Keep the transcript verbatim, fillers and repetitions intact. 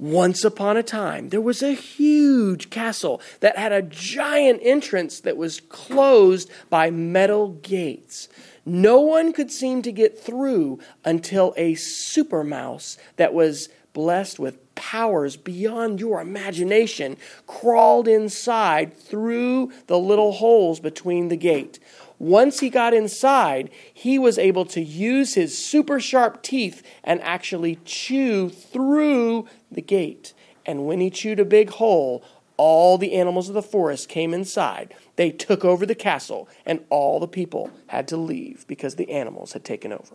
Once upon a time, there was a huge castle that had a giant entrance that was closed by metal gates. No one could seem to get through until a super mouse that was blessed with powers beyond your imagination crawled inside through the little holes between the gate. Once he got inside, he was able to use his super sharp teeth and actually chew through the gate. And when he chewed a big hole, all the animals of the forest came inside. They took over the castle, and all the people had to leave because the animals had taken over.